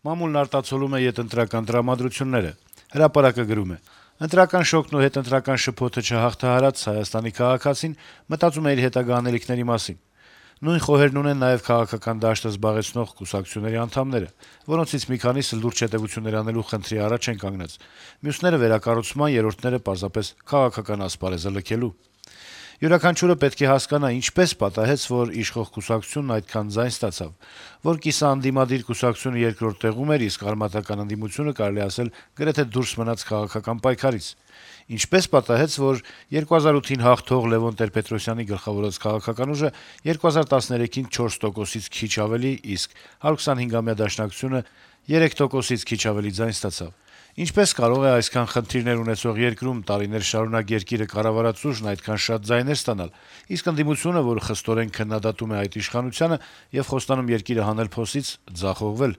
Մամուլն արտացոլում է ետընտրական տրամադրությունները։ Հրապարակը գրում է. - «Ընտրական շոկն ու հետընտրական շփոթը չհաղթահարած Հայաստանի քաղաքացին մտածում է իր հետագա անելիքների մասին։ Նույն խոհերն ունեն նաեւ քաղաքական դաշտը զբաղեցնող կուսակցությունների անդամները, որոնցից մի քանիսը լուրջ հետեւություններ անելու խնդրի առաջ են կանգնած, մյուսները վերակառուցման, երրորդները պարզապես քաղաքական ասպարեզը լքելու։ Յուրաքանչյուրը պետք է հասկանա ինչպես պատահեց, որ իշխող կուսակցությունն այդքան ձայն ստացավ, որ կիսաանդիմադիր կուսակցությունը երկրորդ տեղում էր, իսկ արմատական ընդդիմությունը կարելի է ասել գրեթե դուրս մնաց քաղաքական պայքարից։ Ինչպես պատահեց, որ 2008-ին հաղթող Լեւոն Տեր-Պետրոսյանի գլխավորած քաղաքական ուժը 2013-ին 4%-ից քիչ ավելի, իսկ 125-ամյա Դաշնակցությունը 3%-ից քիչ ավելի ձայն ստացավ։ Ինչպես կարող է այսքան խնդիրներ ունեցող երկրում տարիներ շարունակ երկիրը կառավարած ուժն այդքան շատ ձայներ ստանալ, իսկ ընդդիմությունը, որ խստորեն քննադատում է այդ իշխանությանը եւ խոստանում երկիրը հանել փոսից, ձախողվել»։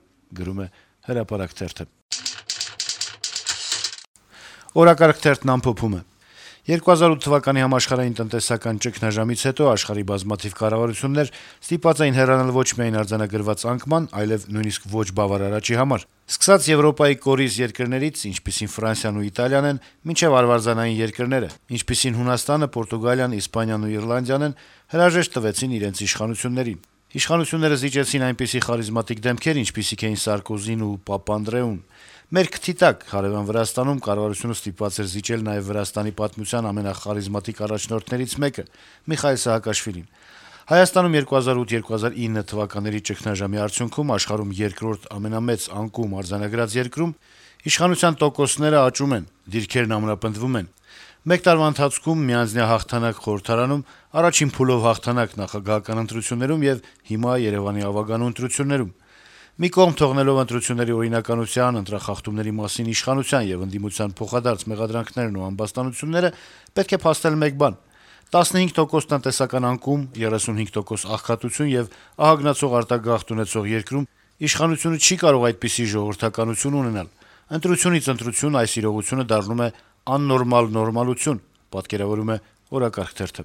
Օրակարգ թերթն ամփոփում է. - 2008 թվականի համաշխարհային տնտեսական ճգնաժամից հետո աշխարհի բազմաթիվ կառավարություններ ստիպված էին հեռանալ ոչ միայն արձանագրված անկման, այլեւ նույնիսկ ոչ բավարար աճի համար։ Սկսած Եվրոպայի կորիզ երկրներից, ինչպիսին Ֆրանսիան ու Իտալիան են, մինչեւ արվարձանային երկրները, ինչպիսին Հունաստանը, Պորտուգալիան, Իսպանիան ու Իռլանդիան են, հրաժեշտ տվեցին իրենց իշխանություններին։ Իշխանությունները զիջեցին այնպիսի խարիզմատիկ դեմքեր, ինչպիսիք էին Սարկոզին ու Պապանդրեուն։ Մեր քթի տակ հարեւան Վրաստանում կառավարությունը ստիպված էր զիջել նաեւ Վրաստանի պատմության ամենախարիզմատիկ առաջնորդներից մեկը՝ Միխայիլ Սահակաշվիլին։ Հայաստանում 2008-2009 թվականների ճգնաժամի արդյունքում աշխարհում երկրորդ ամենամեծ անկում արձանագրած երկրում իշխանության տոկոսները աճում են, դիրքերն ամրապնդվում են։ Մեկ տարվա ընթացքում միանձնյա հաղթանակ խորհրդարանում, առաջին փուլով հաղթանակ նախագահական ընտրություններում եւ հիմա Երեւանի ավագանու ընտրություններում։ Մի կողմ թողնելով ընտրությունների օրինականության, ընտրախախտումների մասին իշխանության եւ ընդդիմության փոխադարձ մեղադրանքներն ու ամբաստանությունները, պետք է փաստել մեկ բան. 15% տնտեսական անկում, 35% աղքատություն եւ ահագնացող արտագաղթ ունեցող երկրում իշխանությունը չի կարող այդպիսի ժողովրդականություն ունենալ։ Ընտրությունից ընտրություն այս իրողությունը դառնում է աննորմալ նորմալություն, պատկերավորում է Օրակարգ թերթը։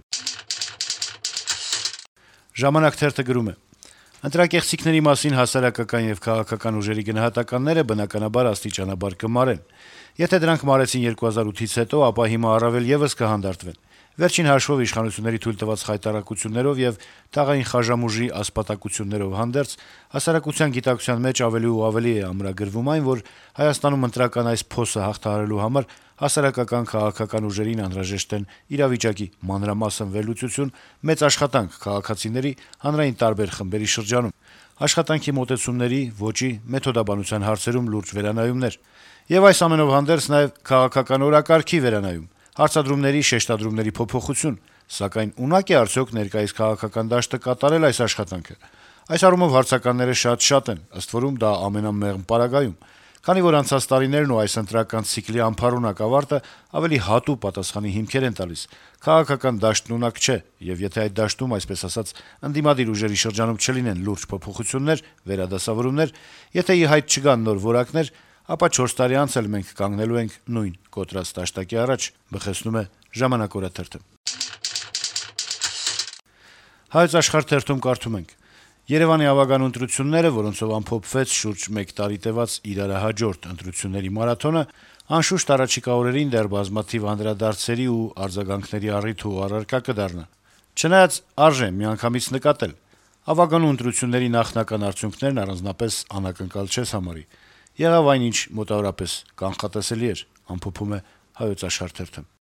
Ժամանակ թերթը գրում է. - «Ընտրակեղծիքների մասին հասարակական եւ քաղաքական ուժերի գնահատականները բնականաբար աստիճանաբար կմարեն։ Եթե դրանք մարեցին 2008-ից հետո, ապա հիմա առավել եւս կհանդարտվեն։ Վերջին հաշվով իշխանությունների թույլ տված խայտառակություններով եւ թաղային խաժամուժի ասպատակություններով հանդերձ հասարակության գիտակցության մեջ ավելի ու ավելի է ամրագրվում այն, որ Հայաստանում ընտրական այս փոսը հաղթահարելու համար հասարակական քաղաքական ուժերին անհրաժեշտ են իրավիճակի մանրամասն վերլուծություն, մեծ աշխատանք քաղաքացիների, հանրային տարբեր խմբերի շրջանում, աշխատանքի մոտեցումների, ոճի, մեթոդաբանության հարցերում լուրջ վերանայումներ։ Եվ այս ամենով հանդերձ նաեւ քաղաքական օրակարգի վերանայում, հարցադրումների, շեշտադրումների փոփոխություն, սակայն ունակ է արդյոք ներկայիս քաղաքական դաշտը կատարել այս աշխատանքը։ Այս առումով հարցականները շատ են, ըստ որում դա ամենամեղմ պարագայում, քանի որ անցած տարիներն ու այս ընտրական ցիկլի անփառունակ ավարտը ավելի հատու պատասխանի հիմքեր են տալիս։ Քաղաքական դաշտն ունակ չէ, եւ եթե այդ դաշտում, այսպես ասած, ընդդիմադիր ուժերի շրջանում չլինեն լուրջ փոփոխություններ, վերադասավորումներ, եթե ի հայտ չգան նոր որակներ, ապա 4 տարի անց էլ մենք կանգնելու ենք նույն կոտրած տաշտակի առաջ», բխեցնում է «Ժամանակ» օրաթերթը։ Հայոց Աշխարհ թերթում կարդում ենք. - Երեւանի ավագանու ընտրությունները, որոնցով ամփոփվեց շուրջ 1 տարի տեւած իրարահաջորդ ընտրությունների մարաթոնը, անշուշտ առաջիկա օրերին դեռ բազմաթիվ անդրադարձերի ու արձագանքների առիթ ու առարկա կդառնա։ Չնայած արժե միանգամից նկատել. ավագանու ընտրությունների նախնական արդյունքներն առանձնապես անակնկալ չես համարի։ Եղավ այն, ինչ մոտավորապես կանխատեսելի էր, ամփոփում է Հայոց Աշխարհ թերթը։